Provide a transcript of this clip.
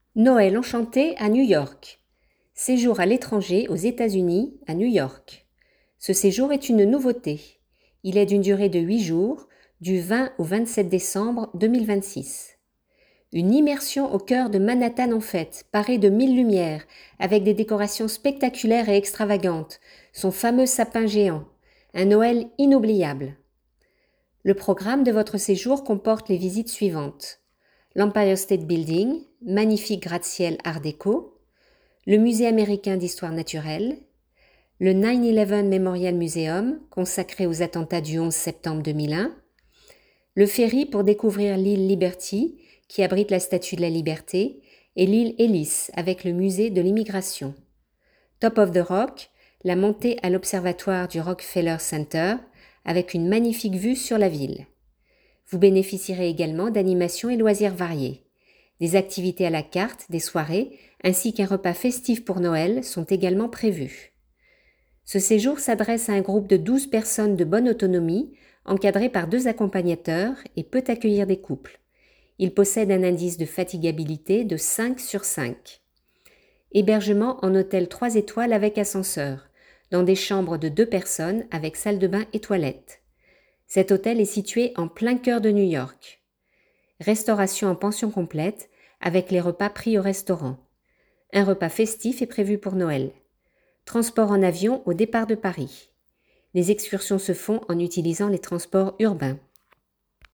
Noël enchanté à New York. Séjour à l'étranger aux États-Unis à New York. Ce séjour est une nouveauté. Il est d'une durée de 8 jours, du 20 au 27 décembre 2026. Une immersion au cœur de Manhattan en fête, parée de 1000 lumières, avec des décorations spectaculaires et extravagantes, son fameux sapin géant. Un Noël inoubliable. Le programme de votre séjour comporte les visites suivantes. L'Empire State Building, magnifique gratte-ciel art déco, le Musée américain d'histoire naturelle, le 9/11 Memorial Museum, consacré aux attentats du 11 septembre 2001, le ferry pour découvrir l'île Liberty, qui abrite la Statue de la Liberté, et l'île Ellis, avec le musée de l'immigration. Top of the Rock, la montée à l'observatoire du Rockefeller Center, avec une magnifique vue sur la ville. Vous bénéficierez également d'animations et loisirs variés. Des activités à la carte, des soirées, ainsi qu'un repas festif pour Noël sont également prévus. Ce séjour s'adresse à un groupe de 12 personnes de bonne autonomie, encadrées par 2 accompagnateurs et peut accueillir des couples. Il possède un indice de fatigabilité de 5 sur 5. Hébergement en hôtel 3 étoiles avec ascenseur, dans des chambres de 2 personnes avec salle de bain et toilettes. Cet hôtel est situé en plein cœur de New York. Restauration en pension complète, avec les repas pris au restaurant. Un repas festif est prévu pour Noël. Transport en avion au départ de Paris. Les excursions se font en utilisant les transports urbains.